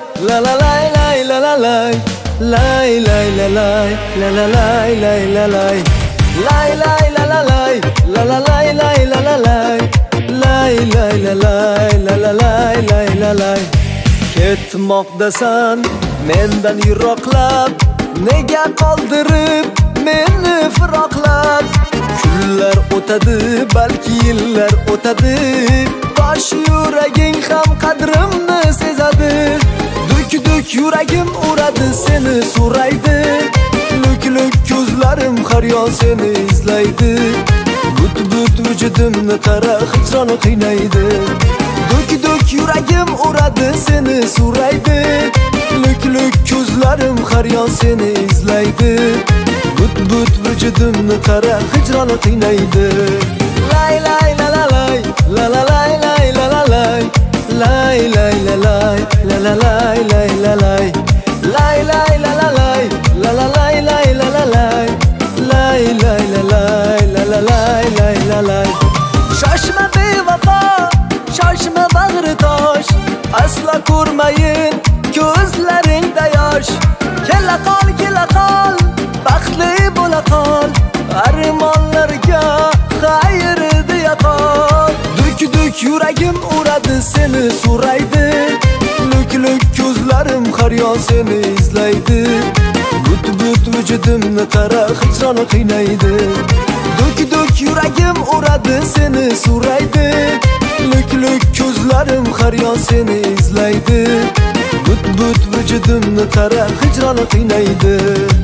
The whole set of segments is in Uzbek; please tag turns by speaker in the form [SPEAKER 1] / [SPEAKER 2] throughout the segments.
[SPEAKER 1] la la lay la la lay lay lay la lay la la lay lay la lay lay lay la la lay la la lay lay la la lay lay lay la lay la la lay lay la lay ketmoqdasan mendan yiroqlab nega qoldirib meni firoqlab kunlar o'tadi balki yillar o'tadi bosh yuraging ham qadrimni sezadi duk yuragim uradi seni so'raydi luk ko'zlarim har yon seni izlaydi but vujudimni qara hijron qiynaydi duk yuragim uradi seni so'raydi luk ko'zlarim har yon seni izlaydi but vujudimni qara hijron qiynaydi lay lay la la lay la la lay lay la la lay lay lay la lay la la lay lay la lay lay lay la la lay la la lay lay la la lay lay lay la lay la la lay lay la lay shoshma bevafo shoshma bag'ri tosh asla ko'rmayin ko'zlaringda yosh kela qol baxtli bo'la qol armonlarga xayr deya qol duk yuragim uradi seni so'raydi luk ko'zlarim har yon seni izlaydi but vujudimni qara hijron qiynaydi duk yuragim uradi seni so'raydi luk ko'zlarim har yon seni izlaydi but vujudimni qara hijron qiynaydi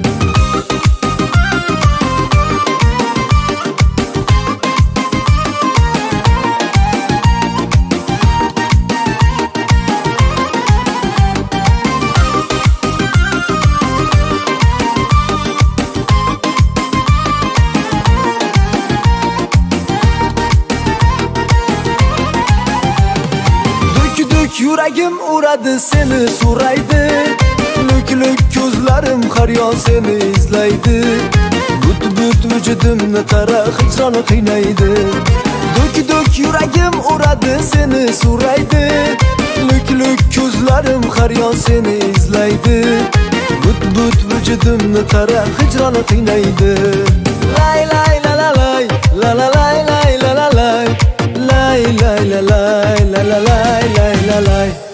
[SPEAKER 1] yuragim uradi seni so'raydi luk ko'zlarim har yon seni izlaydi but vujudimni qara hijron qiynaydi duk yuragim uradi seni so'raydi luk ko'zlarim har yon seni izlaydi but vujudimni qara hijron qiynaydi lay lay la la lay la la lay lay la la lay lay lay la lay la la lay lay la lay